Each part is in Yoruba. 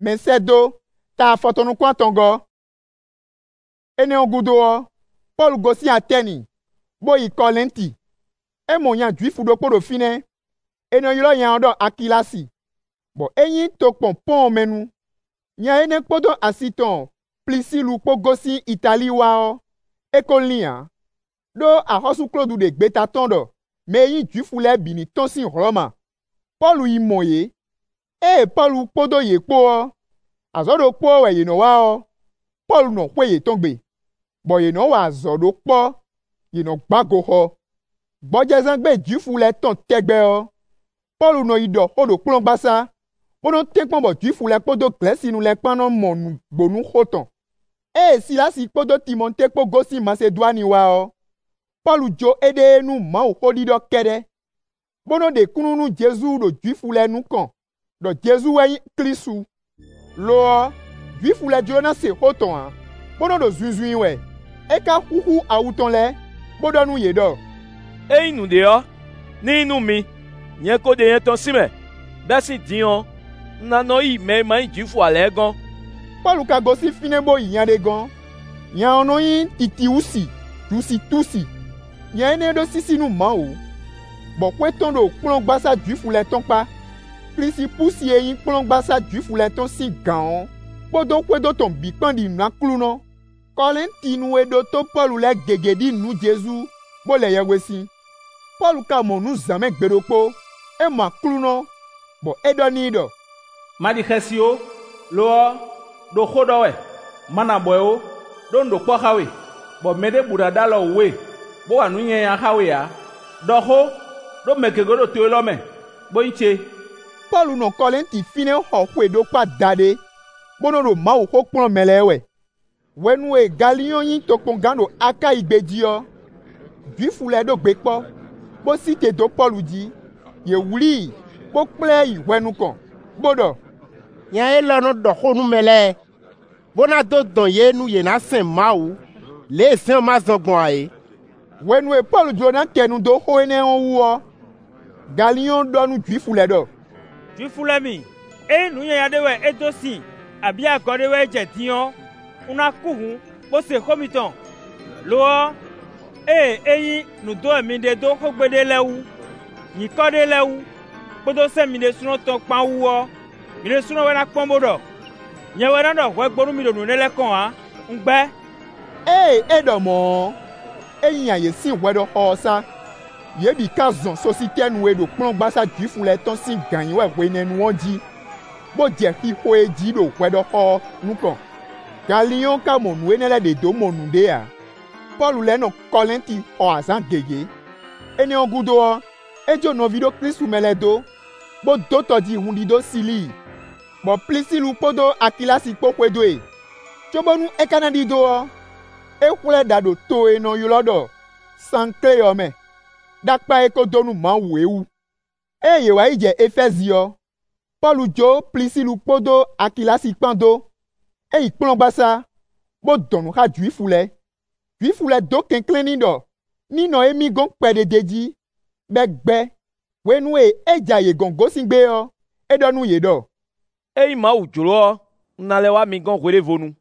Mesedo ta fotonu kwa tongo. Ene ongudo Paul gosi Ateni bo yi Kolenti. E mo yan juifu do podo fine. Ene yilo yan do Akilasi. Bo eyin to pon menu. Nya ene podo asiton plisilu po gosi Itali wa ekolia. Do a hosu klodu de gbeta tondo. Me yin juifu le bini tonsin Roma. Paul yi moye. Paul podo ye po. Azodo po we ye no wa Paul no kwe ye tongbe. Bo ye no wa azodo po. Ye no gbago ho. Bojezan gbe juifu le ton tegbe Paul no ido hodo plongbasa. Bono tekpon bo juifu le podo glesi nu le panon monu bonu hoton. Silasi podo Timote po gosi Macedoine wa Paul jo ede nu ma hodido kede. Bono de kununu Jesu do juifu le nu kan. Do Jesu we Kristu. Lo juifu le jona se hoton bono do zunzun we. Eka huhu awuton le. Bodo nu yedo. Inu de yo. Ni inu mi. Nye ko de yen ton sime. Besi dion. Nano yi me ma juifu ale gan. Paul ka gosi finebo yan de gan. Yan ono yin titi usi. Tusi. Yan ene do sisi nu ma o. Bo kwe ton do plongbasa juifu le ton pa. Krisi pusi yin plongbasa juifu le ton si gan. Bodo kwe do ton bikpan di na kluno. Kolenti nu edo to Paul le gegedi nu Jesu. Bo le yewesi. Paul ka mo nu zame gbedopo. E ma kluno. Bo edo ni do. Madi khesio lo do khodowe mana boyo do ndo po hawe bo mede budada lo we bo anu yen ya hawe ya do ho do mekego do to me bo iche. Paul no Kolenti fine ho kwe do pa dade bono do ma ho pon melewe wenu e galion yin to pon gando aka igbeji juifu le do gbepo bo si te do Paul di ye wuli bo ple iwenu kan bodo nya elano do honu mele bona do don ye nu ye na sen mawu le sen ma zongbon aye wenu e Paul jona kenu do ho ene onwu galion do nu juifu le do juifu le mi nu ye yade we edosi abi akode we jetian una kuhun bo se komiton lo eyin nu do mi de do hogbede lewu ni kode lewu bodo se mi de suno ton pan wu mi de suno we na pon bodo nye we na do we gboru mi do nu nele kan ngbe edomo eyin aye sin wedo hosa ye bi ka zon societe nu we do plongbasa juifu le ton sin ganyin we nenu onji bo je fi ho eji do wedo ho nu kan galion ka mo nu enele de do mo nu de Paul le no Kolenti o azan gege eni ongudo ejo no video Kristu meledo bo doto di hundido sili bo plisilu podo Akilasi pokwedo chobonu ekanadi do ekwule dado to no yulodo sankle yome dakpa ekodonu ma wewu ye wa ije Efesio Paul jo plisilu podo Akilasi pando iplongbasa bo donu ha juifu le do kenkleni do nino emi gon pede deji begbe wenu eja ye gongo singbe edonu yedo Ma ujuro nale wa mi gon kwere vonu.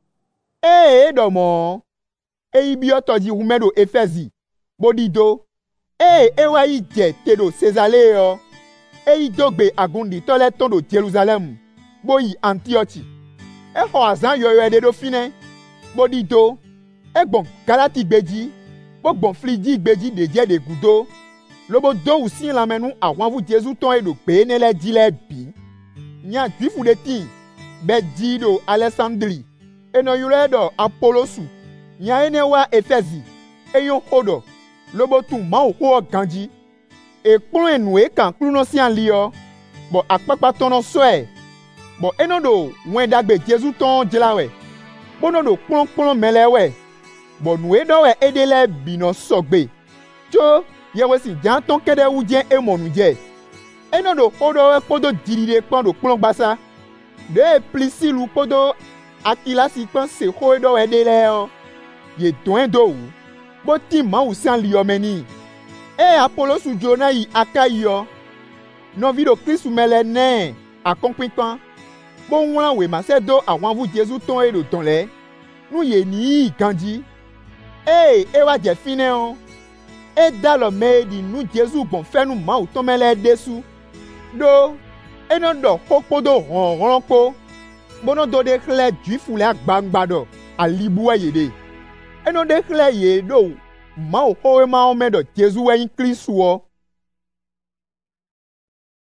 Edomo bi otoji humedo Efesi bodido wa ije tedo Cesarea dogbe agundi tole tondo Jerusalem boyi Antiochi ho azan yoyo ededo fine bodido egbon Galati gbeji bogbon fliji gbeji deje de gudo lobo do usin la menu àwọn vu Jesu ton edo pe nele dile bi nya juifu de tin be dido Alexandri eno yuredo Apollosu nya ene wa Efesi eyon hodo lobo tun ma ho ganji ekpon enu e kan kluno si an liyo bo apapa tono soe bo eno do wen dagbe Jesu ton jelawe bono do plon melewe bo nu edo we edele bino sogbe jo yewe si jan ton kede uje emonu je eno do hodo we podo dirire pon do plongbasa de plisilu podo Akilasi pon se ho edo we dele ye don do bo ti ma usan liyo meni Apollosu jona yi akayo no video Kristu mele ne akonpinpan bo ŋlã wè ma sɛ do àwọn avu Jesu tɔn e ɖo tɔn lɛ nu yè ní yìí kan dzi e wa dze fi nɛ o e da lɔ mɛ ɖi nu Jesu gbɔn fɛnu Mawu tɔn mɛ lɛ de su ɖo e ne ɖɔ kpokpo do hɔnhlɔn kpo bono do de xlẽ Juifu lɛ agbangba ɖɔ alibua yè ɖe e no de xlẽ yè ɖo Mawu xɔwe mawo mɛ ɖɔ Jesu wɛ nyi Kristu wɔ